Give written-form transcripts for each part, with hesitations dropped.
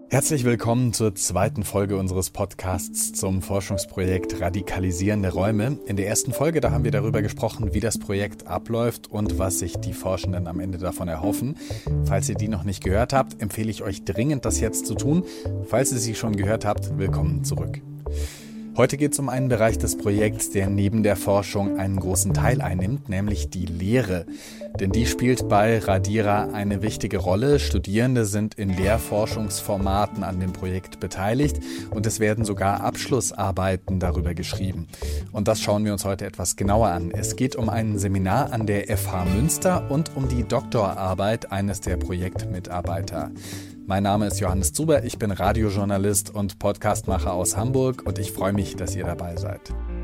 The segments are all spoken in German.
Herzlich willkommen zur zweiten Folge unseres Podcasts zum Forschungsprojekt Radikalisierende Räume. In der ersten Folge, da haben wir darüber gesprochen, wie das Projekt abläuft und was sich die Forschenden am Ende davon erhoffen. Falls ihr die noch nicht gehört habt, empfehle ich euch dringend, das jetzt zu tun. Falls ihr sie schon gehört habt, willkommen zurück. Heute geht es um einen Bereich des Projekts, der neben der Forschung einen großen Teil einnimmt, nämlich die Lehre. Denn die spielt bei Radira eine wichtige Rolle. Studierende sind in Lehrforschungsformaten an dem Projekt beteiligt und es werden sogar Abschlussarbeiten darüber geschrieben. Und das schauen wir uns heute etwas genauer an. Es geht um ein Seminar an der FH Münster und um die Doktorarbeit eines der Projektmitarbeiter. Mein Name ist Johannes Zuber, ich bin Radiojournalist und Podcastmacher aus Hamburg und ich freue mich, dass ihr dabei seid.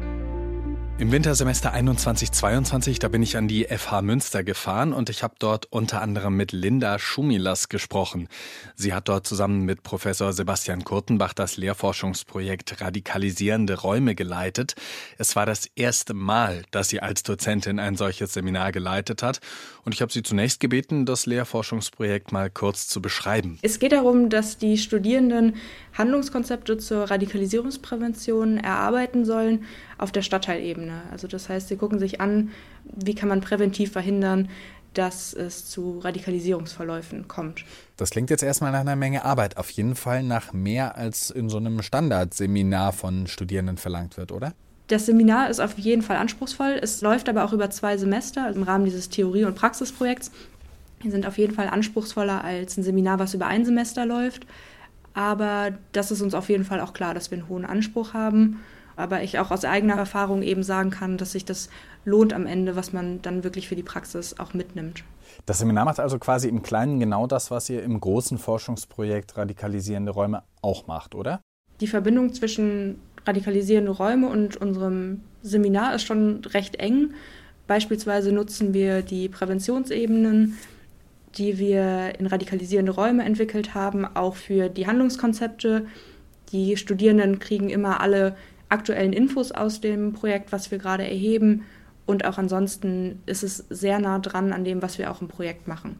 Im Wintersemester 21/22, da bin ich an die FH Münster gefahren und ich habe dort unter anderem mit Linda Schumilas gesprochen. Sie hat dort zusammen mit Professor Sebastian Kurtenbach das Lehrforschungsprojekt Radikalisierende Räume geleitet. Es war das erste Mal, dass sie als Dozentin ein solches Seminar geleitet hat und ich habe sie zunächst gebeten, das Lehrforschungsprojekt mal kurz zu beschreiben. Es geht darum, dass die Studierenden Handlungskonzepte zur Radikalisierungsprävention erarbeiten sollen auf der Stadtteilebene. Also das heißt, sie gucken sich an, wie kann man präventiv verhindern, dass es zu Radikalisierungsverläufen kommt. Das klingt jetzt erstmal nach einer Menge Arbeit, auf jeden Fall nach mehr als in so einem Standardseminar von Studierenden verlangt wird, oder? Das Seminar ist auf jeden Fall anspruchsvoll. Es läuft aber auch über 2 Semester im Rahmen dieses Theorie- und Praxisprojekts. Die sind auf jeden Fall anspruchsvoller als ein Seminar, was über 1 Semester läuft. Aber das ist uns auf jeden Fall auch klar, dass wir einen hohen Anspruch haben. Aber ich auch aus eigener Erfahrung eben sagen kann, dass sich das lohnt am Ende, was man dann wirklich für die Praxis auch mitnimmt. Das Seminar macht also quasi im Kleinen genau das, was ihr im großen Forschungsprojekt Radikalisierende Räume auch macht, oder? Die Verbindung zwischen radikalisierende Räume und unserem Seminar ist schon recht eng. Beispielsweise nutzen wir die Präventionsebenen, die wir in radikalisierende Räume entwickelt haben, auch für die Handlungskonzepte. Die Studierenden kriegen immer alle aktuellen Infos aus dem Projekt, was wir gerade erheben. Und auch ansonsten ist es sehr nah dran an dem, was wir auch im Projekt machen.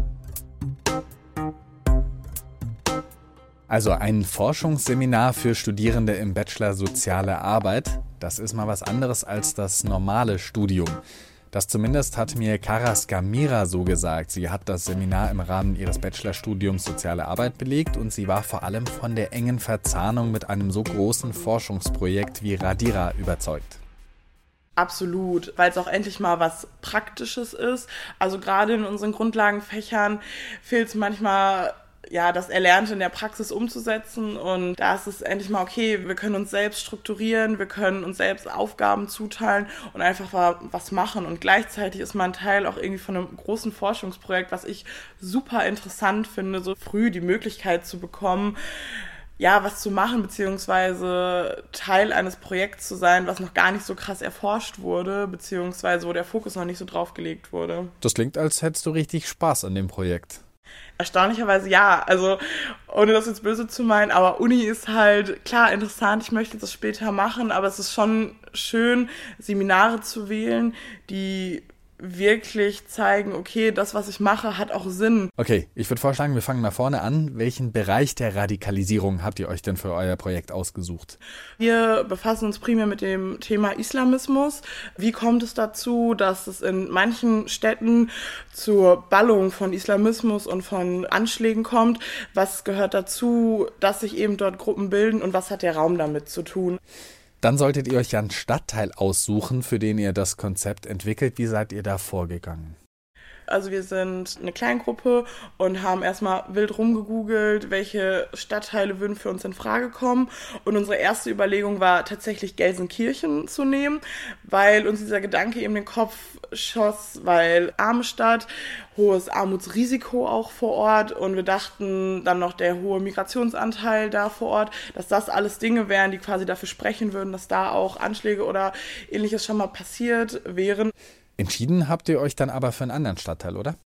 Also ein Forschungsseminar für Studierende im Bachelor Soziale Arbeit, das ist mal was anderes als das normale Studium. Das zumindest hat mir Karas Gamira so gesagt. Sie hat das Seminar im Rahmen ihres Bachelorstudiums Soziale Arbeit belegt und sie war vor allem von der engen Verzahnung mit einem so großen Forschungsprojekt wie Radira überzeugt. Absolut, weil es auch endlich mal was Praktisches ist. Also gerade in unseren Grundlagenfächern fehlt es manchmal, das Erlernte in der Praxis umzusetzen, und da ist es endlich mal okay, wir können uns selbst strukturieren, wir können uns selbst Aufgaben zuteilen und einfach was machen, und gleichzeitig ist man Teil auch irgendwie von einem großen Forschungsprojekt, was ich super interessant finde, so früh die Möglichkeit zu bekommen, was zu machen, beziehungsweise Teil eines Projekts zu sein, was noch gar nicht so krass erforscht wurde, beziehungsweise wo der Fokus noch nicht so drauf gelegt wurde. Das klingt, als hättest du richtig Spaß an dem Projekt. Erstaunlicherweise ja, also ohne das jetzt böse zu meinen, aber Uni ist halt, klar, interessant, ich möchte das später machen, aber es ist schon schön, Seminare zu wählen, die wirklich zeigen, okay, das, was ich mache, hat auch Sinn. Okay, ich würde vorschlagen, wir fangen mal vorne an. Welchen Bereich der Radikalisierung habt ihr euch denn für euer Projekt ausgesucht? Wir befassen uns primär mit dem Thema Islamismus. Wie kommt es dazu, dass es in manchen Städten zur Ballung von Islamismus und von Anschlägen kommt? Was gehört dazu, dass sich eben dort Gruppen bilden, und was hat der Raum damit zu tun? Dann solltet ihr euch ja einen Stadtteil aussuchen, für den ihr das Konzept entwickelt. Wie seid ihr da vorgegangen? Also wir sind eine Kleingruppe und haben erstmal wild rumgegoogelt, welche Stadtteile würden für uns in Frage kommen. Und unsere erste Überlegung war tatsächlich Gelsenkirchen zu nehmen, weil uns dieser Gedanke eben den Kopf schoss, weil arme Stadt, hohes Armutsrisiko auch vor Ort, und wir dachten dann noch der hohe Migrationsanteil da vor Ort, dass das alles Dinge wären, die quasi dafür sprechen würden, dass da auch Anschläge oder Ähnliches schon mal passiert wären. Entschieden habt ihr euch dann aber für einen anderen Stadtteil, oder?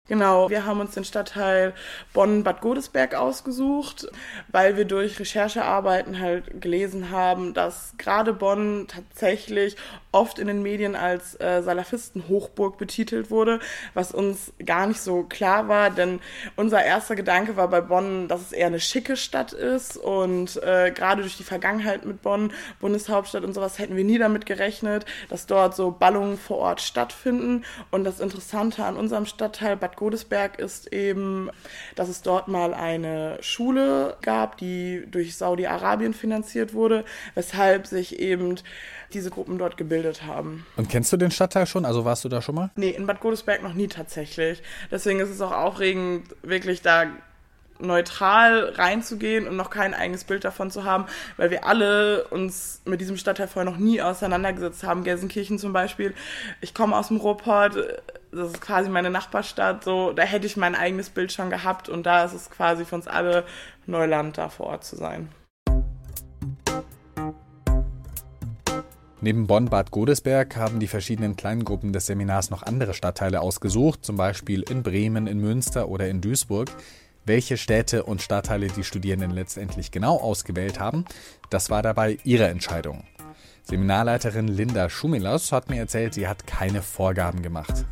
Genau, wir haben uns den Stadtteil Bonn-Bad Godesberg ausgesucht, weil wir durch Recherchearbeiten halt gelesen haben, dass gerade Bonn tatsächlich oft in den Medien als Salafisten-Hochburg betitelt wurde, was uns gar nicht so klar war, denn unser erster Gedanke war bei Bonn, dass es eher eine schicke Stadt ist und gerade durch die Vergangenheit mit Bonn, Bundeshauptstadt und sowas, hätten wir nie damit gerechnet, dass dort so Ballungen vor Ort stattfinden. Und das Interessante an unserem Stadtteil Bad Godesberg ist eben, dass es dort mal eine Schule gab, die durch Saudi-Arabien finanziert wurde, weshalb sich eben diese Gruppen dort gebildet haben. Und kennst du den Stadtteil schon? Also warst du da schon mal? Nee, in Bad Godesberg noch nie tatsächlich. Deswegen ist es auch aufregend, wirklich da neutral reinzugehen und noch kein eigenes Bild davon zu haben, weil wir alle uns mit diesem Stadtteil vorher noch nie auseinandergesetzt haben. Gelsenkirchen zum Beispiel. Ich komme aus dem Ruhrpott, das ist quasi meine Nachbarstadt, so, da hätte ich mein eigenes Bild schon gehabt und da ist es quasi für uns alle Neuland, da vor Ort zu sein. Neben Bonn-Bad Godesberg haben die verschiedenen Kleingruppen des Seminars noch andere Stadtteile ausgesucht, zum Beispiel in Bremen, in Münster oder in Duisburg. Welche Städte und Stadtteile die Studierenden letztendlich genau ausgewählt haben, das war dabei ihre Entscheidung. Seminarleiterin Linda Schumilas hat mir erzählt, sie hat keine Vorgaben gemacht.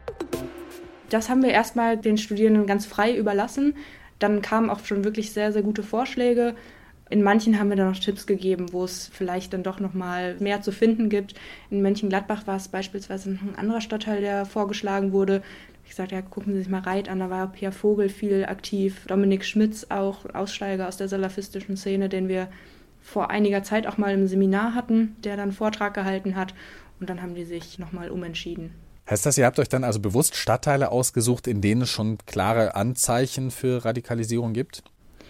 Das haben wir erstmal den Studierenden ganz frei überlassen. Dann kamen auch schon wirklich sehr, sehr gute Vorschläge. In manchen haben wir dann noch Tipps gegeben, wo es vielleicht dann doch noch mal mehr zu finden gibt. In Mönchengladbach war es beispielsweise ein anderer Stadtteil, der vorgeschlagen wurde. Ich sagte, ja, gucken Sie sich mal Reit an, da war Pierre Vogel viel aktiv. Dominik Schmitz, auch Aussteiger aus der salafistischen Szene, den wir vor einiger Zeit auch mal im Seminar hatten, der dann einen Vortrag gehalten hat. Und dann haben die sich nochmal umentschieden. Heißt das, ihr habt euch dann also bewusst Stadtteile ausgesucht, in denen es schon klare Anzeichen für Radikalisierung gibt?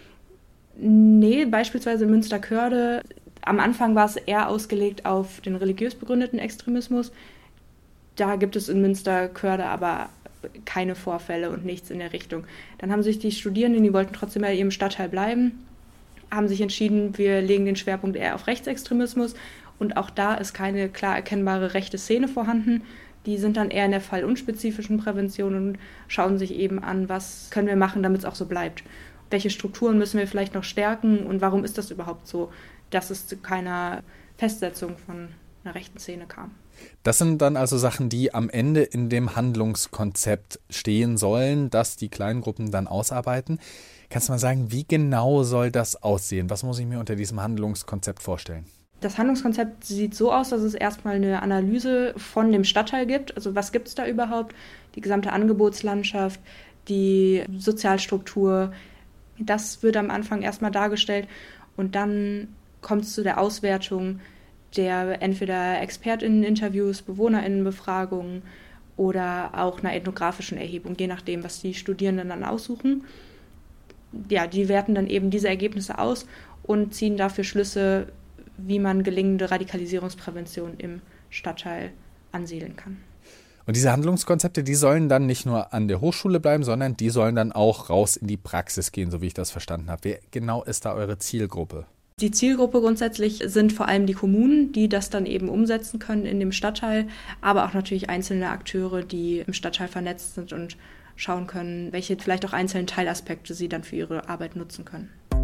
Nee, beispielsweise in Münsterkörde. Am Anfang war es eher ausgelegt auf den religiös begründeten Extremismus. Da gibt es in Münsterkörde aber keine Vorfälle und nichts in der Richtung. Dann haben sich die Studierenden, die wollten trotzdem in ihrem Stadtteil bleiben, haben sich entschieden, wir legen den Schwerpunkt eher auf Rechtsextremismus und auch da ist keine klar erkennbare rechte Szene vorhanden. Die sind dann eher in der fallunspezifischen Prävention und schauen sich eben an, was können wir machen, damit es auch so bleibt. Welche Strukturen müssen wir vielleicht noch stärken und warum ist das überhaupt so, dass es zu keiner Festsetzung von einer rechten Szene kam. Das sind dann also Sachen, die am Ende in dem Handlungskonzept stehen sollen, das die Kleingruppen dann ausarbeiten. Kannst du mal sagen, wie genau soll das aussehen? Was muss ich mir unter diesem Handlungskonzept vorstellen? Das Handlungskonzept sieht so aus, dass es erstmal eine Analyse von dem Stadtteil gibt. Also was gibt es da überhaupt? Die gesamte Angebotslandschaft, die Sozialstruktur. Das wird am Anfang erstmal dargestellt und dann kommt es zu der Auswertung der entweder ExpertInnen-Interviews, BewohnerInnen-Befragungen oder auch einer ethnografischen Erhebung, je nachdem, was die Studierenden dann aussuchen. Ja, die werten dann eben diese Ergebnisse aus und ziehen dafür Schlüsse, wie man gelingende Radikalisierungsprävention im Stadtteil ansiedeln kann. Und diese Handlungskonzepte, die sollen dann nicht nur an der Hochschule bleiben, sondern die sollen dann auch raus in die Praxis gehen, so wie ich das verstanden habe. Wer genau ist da eure Zielgruppe? Die Zielgruppe grundsätzlich sind vor allem die Kommunen, die das dann eben umsetzen können in dem Stadtteil, aber auch natürlich einzelne Akteure, die im Stadtteil vernetzt sind und schauen können, welche vielleicht auch einzelnen Teilaspekte sie dann für ihre Arbeit nutzen können.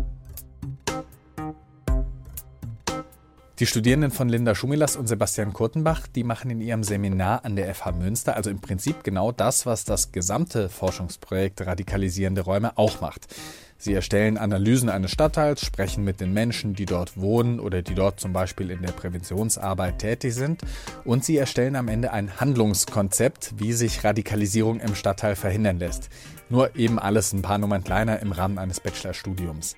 Die Studierenden von Linda Schumilas und Sebastian Kurtenbach, die machen in ihrem Seminar an der FH Münster also im Prinzip genau das, was das gesamte Forschungsprojekt Radikalisierende Räume auch macht. Sie erstellen Analysen eines Stadtteils, sprechen mit den Menschen, die dort wohnen oder die dort zum Beispiel in der Präventionsarbeit tätig sind und sie erstellen am Ende ein Handlungskonzept, wie sich Radikalisierung im Stadtteil verhindern lässt. Nur eben alles ein paar Nummern kleiner im Rahmen eines Bachelorstudiums.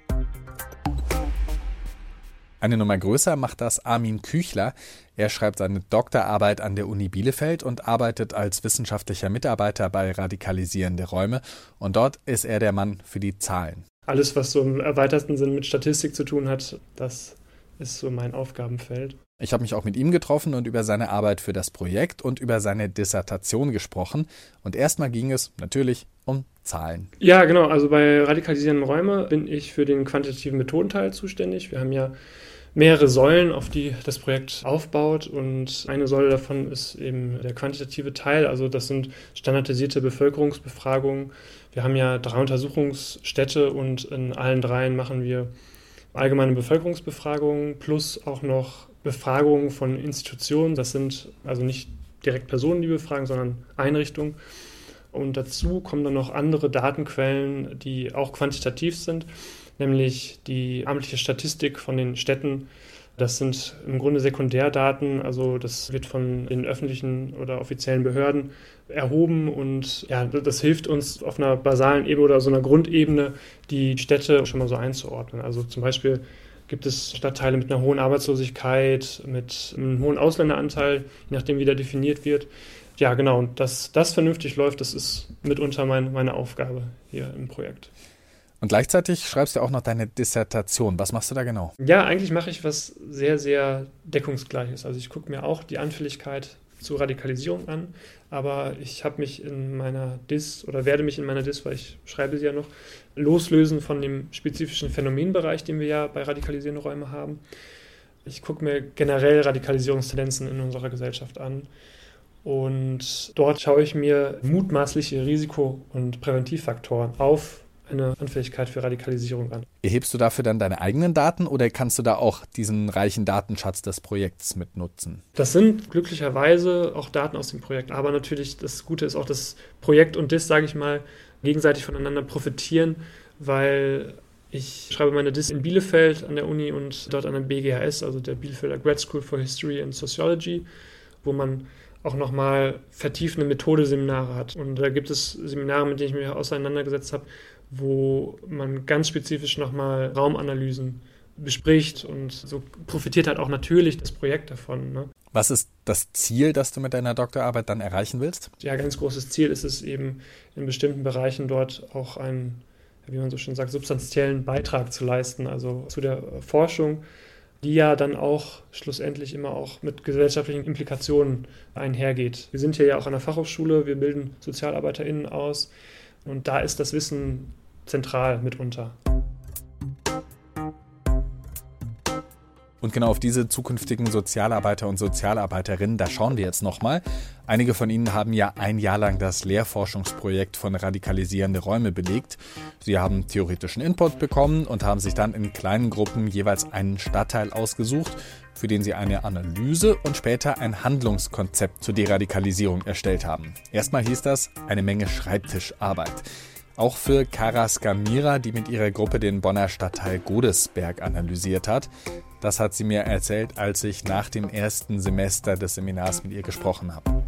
Eine Nummer größer macht das Armin Küchler. Er schreibt seine Doktorarbeit an der Uni Bielefeld und arbeitet als wissenschaftlicher Mitarbeiter bei Radikalisierende Räume. Und dort ist er der Mann für die Zahlen. Alles, was so im erweiterten Sinn mit Statistik zu tun hat, das ist so mein Aufgabenfeld. Ich habe mich auch mit ihm getroffen und über seine Arbeit für das Projekt und über seine Dissertation gesprochen. Und erstmal ging es natürlich um Zahlen. Ja, genau. Also bei Radikalisierenden Räume bin ich für den quantitativen Methodenteil zuständig. Wir haben ja mehrere Säulen, auf die das Projekt aufbaut, und eine Säule davon ist eben der quantitative Teil, also das sind standardisierte Bevölkerungsbefragungen. Wir haben ja 3 Untersuchungsstädte und in allen 3 machen wir allgemeine Bevölkerungsbefragungen plus auch noch Befragungen von Institutionen. Das sind also nicht direkt Personen, die befragen, sondern Einrichtungen. Und dazu kommen dann noch andere Datenquellen, die auch quantitativ sind, nämlich die amtliche Statistik von den Städten. Das sind im Grunde Sekundärdaten, also das wird von den öffentlichen oder offiziellen Behörden erhoben, und ja, das hilft uns auf einer basalen Ebene oder so einer Grundebene, die Städte schon mal so einzuordnen. Also zum Beispiel gibt es Stadtteile mit einer hohen Arbeitslosigkeit, mit einem hohen Ausländeranteil, je nachdem wie der definiert wird. Ja, genau, und dass das vernünftig läuft, das ist mitunter meine Aufgabe hier im Projekt. Und gleichzeitig schreibst du auch noch deine Dissertation. Was machst du da genau? Ja, eigentlich mache ich was sehr, sehr Deckungsgleiches. Also ich gucke mir auch die Anfälligkeit zur Radikalisierung an, aber ich habe mich in meiner werde mich in meiner weil ich schreibe sie ja noch, loslösen von dem spezifischen Phänomenbereich, den wir ja bei radikalisierenden Räumen haben. Ich gucke mir generell Radikalisierungstendenzen in unserer Gesellschaft an, und dort schaue ich mir mutmaßliche Risiko- und Präventivfaktoren auf eine Anfälligkeit für Radikalisierung an. Erhebst du dafür dann deine eigenen Daten oder kannst du da auch diesen reichen Datenschatz des Projekts mitnutzen? Das sind glücklicherweise auch Daten aus dem Projekt, aber natürlich das Gute ist auch, dass Projekt und sage ich mal, gegenseitig voneinander profitieren, weil ich schreibe meine Dis in Bielefeld an der Uni und dort an der BGHS, also der Bielefelder Grad School for History and Sociology, wo man auch nochmal vertiefende Methodeseminare hat. Und da gibt es Seminare, mit denen ich mich auseinandergesetzt habe, wo man ganz spezifisch nochmal Raumanalysen bespricht, und so profitiert halt auch natürlich das Projekt davon. Ne? Was ist das Ziel, das du mit deiner Doktorarbeit dann erreichen willst? Ja, ganz großes Ziel ist es eben, in bestimmten Bereichen dort auch einen, wie man so schön sagt, substanziellen Beitrag zu leisten, also zu der Forschung, die ja dann auch schlussendlich immer auch mit gesellschaftlichen Implikationen einhergeht. Wir sind hier ja auch an der Fachhochschule, wir bilden SozialarbeiterInnen aus, und da ist das Wissen zentral mitunter. Und genau auf diese zukünftigen Sozialarbeiter und Sozialarbeiterinnen, da schauen wir jetzt nochmal. Einige von ihnen haben ja ein Jahr lang das Lehrforschungsprojekt von radikalisierende Räume belegt. Sie haben theoretischen Input bekommen und haben sich dann in kleinen Gruppen jeweils einen Stadtteil ausgesucht, für den sie eine Analyse und später ein Handlungskonzept zur Deradikalisierung erstellt haben. Erstmal hieß das eine Menge Schreibtischarbeit. Auch für Kara Skamira, die mit ihrer Gruppe den Bonner Stadtteil Godesberg analysiert hat. Das hat sie mir erzählt, als ich nach dem ersten Semester des Seminars mit ihr gesprochen habe.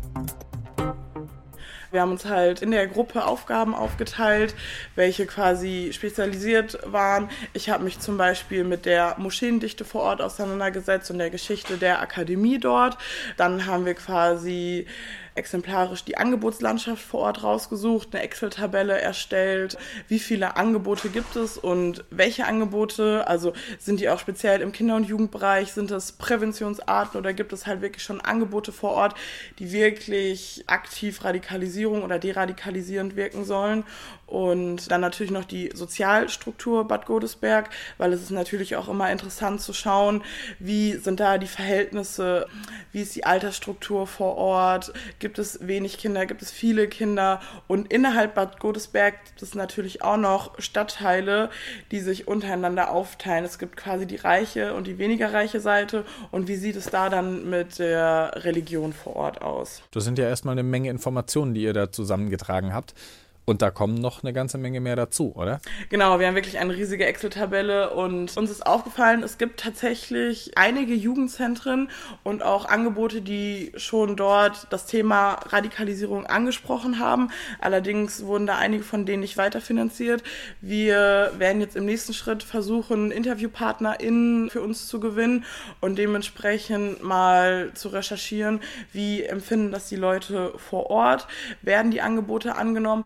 Wir haben uns halt in der Gruppe Aufgaben aufgeteilt, welche quasi spezialisiert waren. Ich habe mich zum Beispiel mit der Moscheendichte vor Ort auseinandergesetzt und der Geschichte der Akademie dort. Dann haben wir quasi exemplarisch die Angebotslandschaft vor Ort rausgesucht, eine Excel-Tabelle erstellt, wie viele Angebote gibt es und welche Angebote, also sind die auch speziell im Kinder- und Jugendbereich, sind das Präventionsarten oder gibt es halt wirklich schon Angebote vor Ort, die wirklich aktiv radikalisierung oder deradikalisierend wirken sollen. Und dann natürlich noch die Sozialstruktur Bad Godesberg, weil es ist natürlich auch immer interessant zu schauen, wie sind da die Verhältnisse, wie ist die Altersstruktur vor Ort, gibt es wenig Kinder, gibt es viele Kinder, und innerhalb Bad Godesberg gibt es natürlich auch noch Stadtteile, die sich untereinander aufteilen. Es gibt quasi die reiche und die weniger reiche Seite, und wie sieht es da dann mit der Religion vor Ort aus? Das sind ja erstmal eine Menge Informationen, die ihr da zusammengetragen habt. Und da kommen noch eine ganze Menge mehr dazu, oder? Genau, wir haben wirklich eine riesige Excel-Tabelle, und uns ist aufgefallen, es gibt tatsächlich einige Jugendzentren und auch Angebote, die schon dort das Thema Radikalisierung angesprochen haben. Allerdings wurden da einige von denen nicht weiterfinanziert. Wir werden jetzt im nächsten Schritt versuchen, InterviewpartnerInnen für uns zu gewinnen und dementsprechend mal zu recherchieren, wie empfinden das die Leute vor Ort, werden die Angebote angenommen.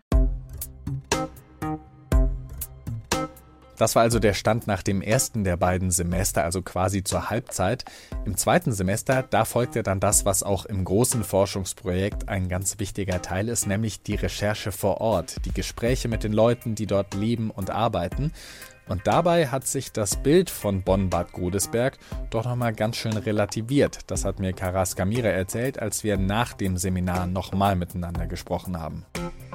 Das war also der Stand nach dem ersten der beiden Semester, also quasi zur Halbzeit. Im zweiten Semester, da folgte dann das, was auch im großen Forschungsprojekt ein ganz wichtiger Teil ist, nämlich die Recherche vor Ort, die Gespräche mit den Leuten, die dort leben und arbeiten. Und dabei hat sich das Bild von Bonn-Bad Godesberg doch nochmal ganz schön relativiert. Das hat mir Karas Kamira erzählt, als wir nach dem Seminar nochmal miteinander gesprochen haben.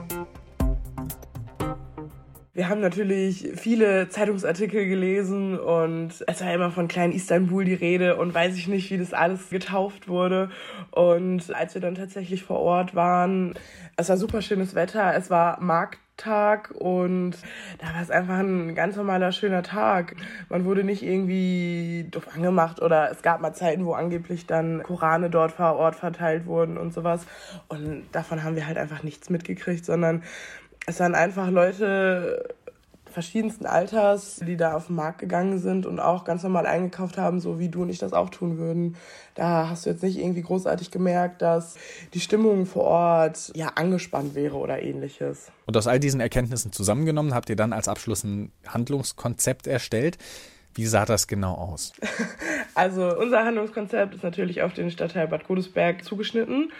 Wir haben natürlich viele Zeitungsartikel gelesen und es war immer von kleinen Istanbul die Rede und weiß ich nicht, wie das alles getauft wurde. Und als wir dann tatsächlich vor Ort waren, es war super schönes Wetter, es war Markttag und da war es einfach ein ganz normaler, schöner Tag. Man wurde nicht irgendwie doof angemacht oder es gab mal Zeiten, wo angeblich dann Korane dort vor Ort verteilt wurden und sowas. Und davon haben wir halt einfach nichts mitgekriegt, sondern es waren einfach Leute verschiedensten Alters, die da auf den Markt gegangen sind und auch ganz normal eingekauft haben, so wie du und ich das auch tun würden. Da hast du jetzt nicht irgendwie großartig gemerkt, dass die Stimmung vor Ort angespannt wäre oder ähnliches. Und aus all diesen Erkenntnissen zusammengenommen habt ihr dann als Abschluss ein Handlungskonzept erstellt. Wie sah das genau aus? Also unser Handlungskonzept ist natürlich auf den Stadtteil Bad Godesberg zugeschnitten.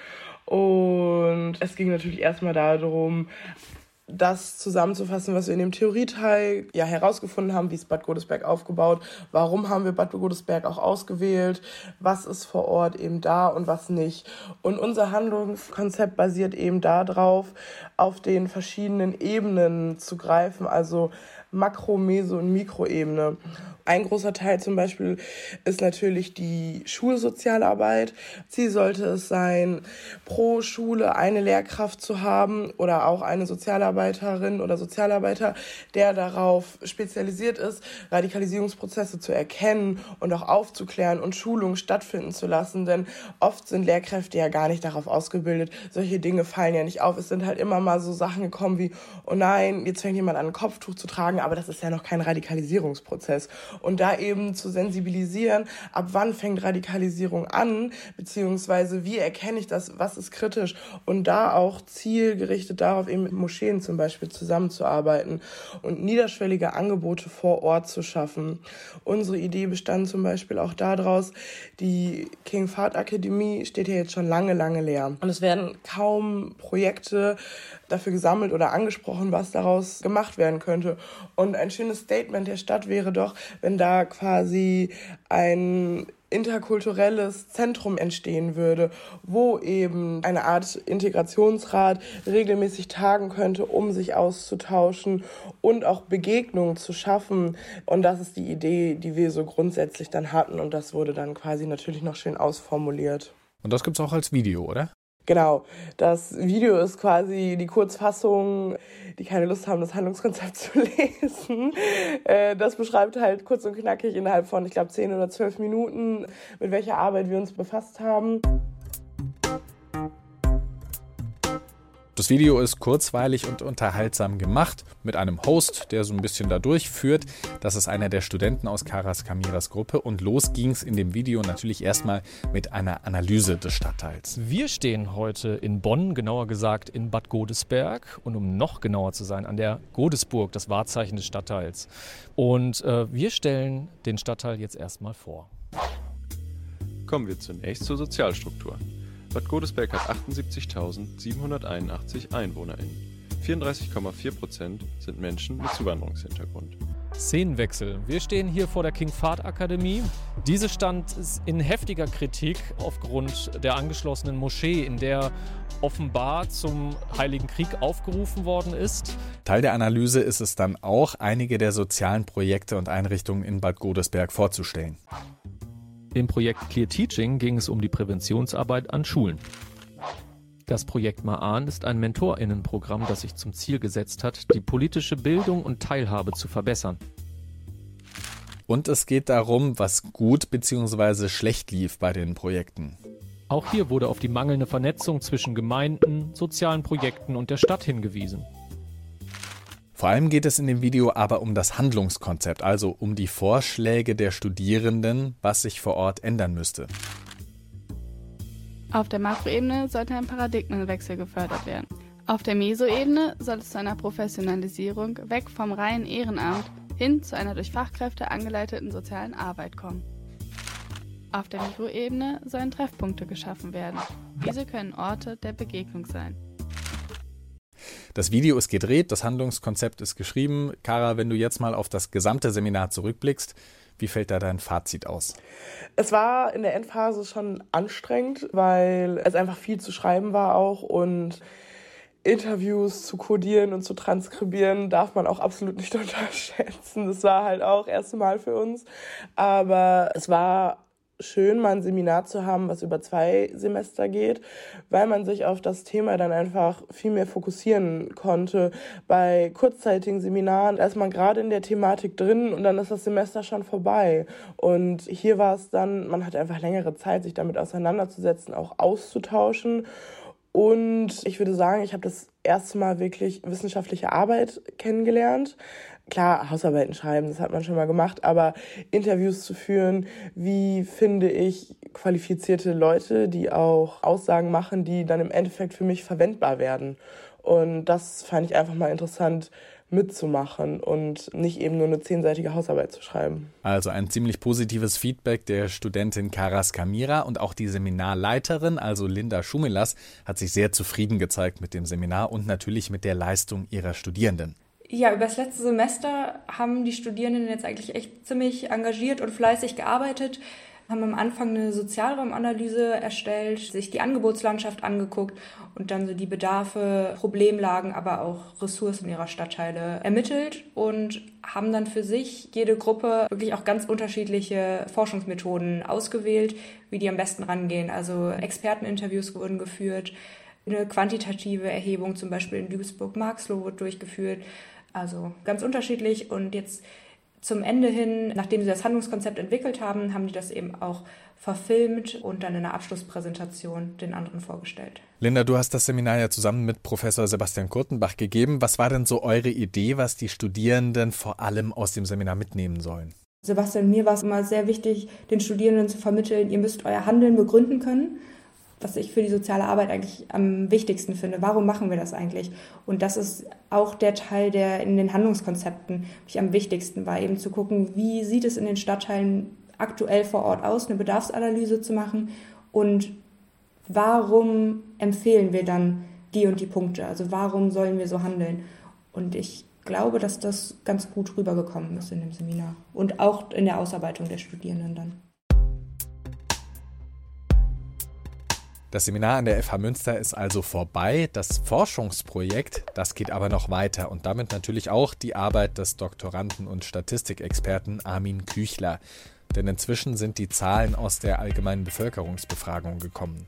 Und es ging natürlich erstmal darum, das zusammenzufassen, was wir in dem Theorieteil herausgefunden haben, wie ist Bad Godesberg aufgebaut, warum haben wir Bad Godesberg auch ausgewählt, was ist vor Ort eben da und was nicht. Und unser Handlungskonzept basiert eben darauf, auf den verschiedenen Ebenen zu greifen, also Makro-, Meso- und Mikroebene. Ein großer Teil zum Beispiel ist natürlich die Schulsozialarbeit. Ziel sollte es sein, pro Schule eine Lehrkraft zu haben oder auch eine Sozialarbeiterin oder Sozialarbeiter, der darauf spezialisiert ist, Radikalisierungsprozesse zu erkennen und auch aufzuklären und Schulungen stattfinden zu lassen. Denn oft sind Lehrkräfte ja gar nicht darauf ausgebildet. Solche Dinge fallen ja nicht auf. Es sind halt immer mal so Sachen gekommen wie, oh nein, jetzt fängt jemand an, ein Kopftuch zu tragen, aber das ist ja noch kein Radikalisierungsprozess. Und da eben zu sensibilisieren, ab wann fängt Radikalisierung an, beziehungsweise wie erkenne ich das, was ist kritisch, und da auch zielgerichtet darauf eben mit Moscheen zum Beispiel zusammenzuarbeiten und niederschwellige Angebote vor Ort zu schaffen. Unsere Idee bestand zum Beispiel auch daraus, die King Fahd Akademie steht ja jetzt schon lange, lange leer. Und es werden kaum Projekte dafür gesammelt oder angesprochen, was daraus gemacht werden könnte. Und ein schönes Statement der Stadt wäre doch, wenn da quasi ein interkulturelles Zentrum entstehen würde, wo eben eine Art Integrationsrat regelmäßig tagen könnte, um sich auszutauschen und auch Begegnungen zu schaffen. Und das ist die Idee, die wir so grundsätzlich dann hatten. Und das wurde dann quasi natürlich noch schön ausformuliert. Und das gibt's auch als Video, oder? Genau, das Video ist quasi die Kurzfassung, die keine Lust haben, das Handlungskonzept zu lesen. Das beschreibt halt kurz und knackig innerhalb von, 10 oder 12 Minuten, mit welcher Arbeit wir uns befasst haben. Das Video ist kurzweilig und unterhaltsam gemacht, mit einem Host, der so ein bisschen da durchführt. Das ist einer der Studenten aus Karas Kamiras Gruppe. Und los ging's in dem Video natürlich erstmal mit einer Analyse des Stadtteils. Wir stehen heute in Bonn, genauer gesagt in Bad Godesberg. Und um noch genauer zu sein, an der Godesburg, das Wahrzeichen des Stadtteils. Und wir stellen den Stadtteil jetzt erstmal vor. Kommen wir zunächst zur Sozialstruktur. Bad Godesberg hat 78.781 EinwohnerInnen. 34,4% sind Menschen mit Zuwanderungshintergrund. Szenenwechsel. Wir stehen hier vor der King Fahd Akademie. Diese stand in heftiger Kritik aufgrund der angeschlossenen Moschee, in der offenbar zum Heiligen Krieg aufgerufen worden ist. Teil der Analyse ist es dann auch, einige der sozialen Projekte und Einrichtungen in Bad Godesberg vorzustellen. Im Projekt Clear Teaching ging es um die Präventionsarbeit an Schulen. Das Projekt Ma'an ist ein MentorInnen-Programm, das sich zum Ziel gesetzt hat, die politische Bildung und Teilhabe zu verbessern. Und es geht darum, was gut bzw. schlecht lief bei den Projekten. Auch hier wurde auf die mangelnde Vernetzung zwischen Gemeinden, sozialen Projekten und der Stadt hingewiesen. Vor allem geht es in dem Video aber um das Handlungskonzept, also um die Vorschläge der Studierenden, was sich vor Ort ändern müsste. Auf der Makroebene sollte ein Paradigmenwechsel gefördert werden. Auf der Mesoebene soll es zu einer Professionalisierung weg vom reinen Ehrenamt hin zu einer durch Fachkräfte angeleiteten sozialen Arbeit kommen. Auf der Mikroebene sollen Treffpunkte geschaffen werden. Diese können Orte der Begegnung sein. Das Video ist gedreht, das Handlungskonzept ist geschrieben. Kara, wenn du jetzt mal auf das gesamte Seminar zurückblickst, wie fällt da dein Fazit aus? Es war in der Endphase schon anstrengend, weil es einfach viel zu schreiben war auch und Interviews zu kodieren und zu transkribieren darf man auch absolut nicht unterschätzen. Das war halt auch das erste Mal für uns. Aber es war schön, mal ein Seminar zu haben, was über 2 Semester geht, weil man sich auf das Thema dann einfach viel mehr fokussieren konnte. Bei kurzzeitigen Seminaren ist man gerade in der Thematik drin und dann ist das Semester schon vorbei. Und hier war es dann, man hat einfach längere Zeit, sich damit auseinanderzusetzen, auch auszutauschen. Und ich würde sagen, ich habe das erste Mal wirklich wissenschaftliche Arbeit kennengelernt. Klar, Hausarbeiten schreiben, das hat man schon mal gemacht, aber Interviews zu führen, wie finde ich qualifizierte Leute, die auch Aussagen machen, die dann im Endeffekt für mich verwendbar werden. Und das fand ich einfach mal interessant mitzumachen und nicht eben nur eine 10-seitige Hausarbeit zu schreiben. Also ein ziemlich positives Feedback der Studentin Kara Skamira und auch die Seminarleiterin, also Linda Schumilas, hat sich sehr zufrieden gezeigt mit dem Seminar und natürlich mit der Leistung ihrer Studierenden. Ja, über das letzte Semester haben die Studierenden jetzt eigentlich echt ziemlich engagiert und fleißig gearbeitet, haben am Anfang eine Sozialraumanalyse erstellt, sich die Angebotslandschaft angeguckt und dann so die Bedarfe, Problemlagen, aber auch Ressourcen ihrer Stadtteile ermittelt und haben dann für sich jede Gruppe wirklich auch ganz unterschiedliche Forschungsmethoden ausgewählt, wie die am besten rangehen. Also Experteninterviews wurden geführt, eine quantitative Erhebung zum Beispiel in Duisburg-Marxloh wurde durchgeführt, also ganz unterschiedlich. Und jetzt zum Ende hin, nachdem sie das Handlungskonzept entwickelt haben, haben die das eben auch verfilmt und dann in einer Abschlusspräsentation den anderen vorgestellt. Linda, du hast das Seminar ja zusammen mit Professor Sebastian Kurtenbach gegeben. Was war denn so eure Idee, was die Studierenden vor allem aus dem Seminar mitnehmen sollen? Sebastian, mir war es immer sehr wichtig, den Studierenden zu vermitteln, ihr müsst euer Handeln begründen können. Was ich für die soziale Arbeit eigentlich am wichtigsten finde. Warum machen wir das eigentlich? Und das ist auch der Teil, der in den Handlungskonzepten mich am wichtigsten war, eben zu gucken, wie sieht es in den Stadtteilen aktuell vor Ort aus, eine Bedarfsanalyse zu machen und warum empfehlen wir dann die und die Punkte? Also warum sollen wir so handeln? Und ich glaube, dass das ganz gut rübergekommen ist in dem Seminar und auch in der Ausarbeitung der Studierenden dann. Das Seminar an der FH Münster ist also vorbei. Das Forschungsprojekt, das geht aber noch weiter und damit natürlich auch die Arbeit des Doktoranden und Statistikexperten Armin Küchler. Denn inzwischen sind die Zahlen aus der allgemeinen Bevölkerungsbefragung gekommen.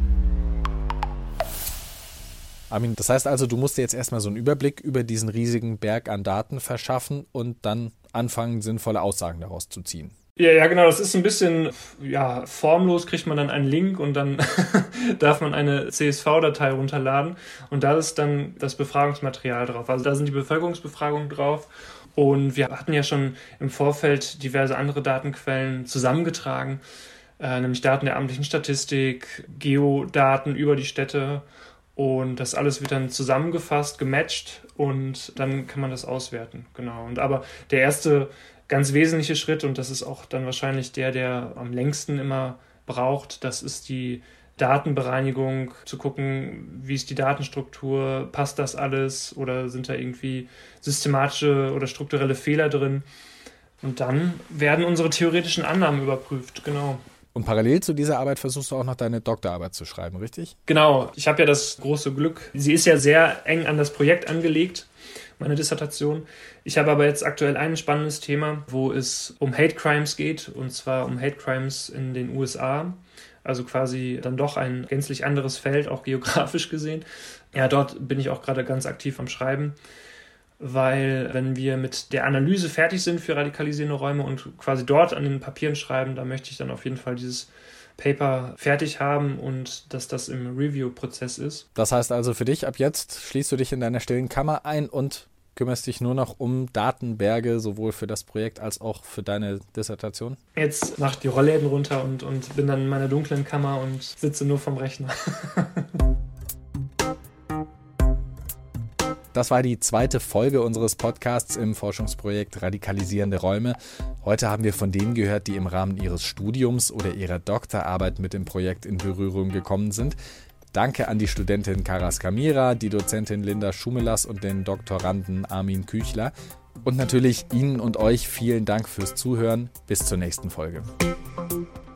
Armin, das heißt also, du musst dir jetzt erstmal so einen Überblick über diesen riesigen Berg an Daten verschaffen und dann anfangen, sinnvolle Aussagen daraus zu ziehen. Ja, genau, das ist ein bisschen formlos, kriegt man dann einen Link und dann darf man eine CSV-Datei runterladen und da ist dann das Befragungsmaterial drauf. Also da sind die Bevölkerungsbefragungen drauf und wir hatten ja schon im Vorfeld diverse andere Datenquellen zusammengetragen, nämlich Daten der amtlichen Statistik, Geodaten über die Städte und das alles wird dann zusammengefasst, gematcht und dann kann man das auswerten, genau. Aber der erste ganz wesentliche Schritt, und das ist auch dann wahrscheinlich der am längsten immer braucht, das ist die Datenbereinigung, zu gucken, wie ist die Datenstruktur, passt das alles oder sind da irgendwie systematische oder strukturelle Fehler drin? Und dann werden unsere theoretischen Annahmen überprüft, genau. Und parallel zu dieser Arbeit versuchst du auch noch deine Doktorarbeit zu schreiben, richtig? Genau, ich habe ja das große Glück, sie ist ja sehr eng an das Projekt angelegt, meine Dissertation. Ich habe aber jetzt aktuell ein spannendes Thema, wo es um Hate Crimes geht, und zwar um Hate Crimes in den USA. Also quasi dann doch ein gänzlich anderes Feld, auch geografisch gesehen. Ja, dort bin ich auch gerade ganz aktiv am Schreiben, weil wenn wir mit der Analyse fertig sind für radikalisierende Räume und quasi dort an den Papieren schreiben, da möchte ich dann auf jeden Fall dieses Paper fertig haben und dass das im Review-Prozess ist. Das heißt also für dich, ab jetzt schließt du dich in deiner stillen Kammer ein und kümmerst dich nur noch um Datenberge, sowohl für das Projekt als auch für deine Dissertation? Jetzt mach ich die Rollläden runter und bin dann in meiner dunklen Kammer und sitze nur vorm Rechner. Das war die zweite Folge unseres Podcasts im Forschungsprojekt Radikalisierende Räume. Heute haben wir von denen gehört, die im Rahmen ihres Studiums oder ihrer Doktorarbeit mit dem Projekt in Berührung gekommen sind. Danke an die Studentin Karas Kamira, die Dozentin Linda Schumelas und den Doktoranden Armin Küchler. Und natürlich Ihnen und euch vielen Dank fürs Zuhören. Bis zur nächsten Folge.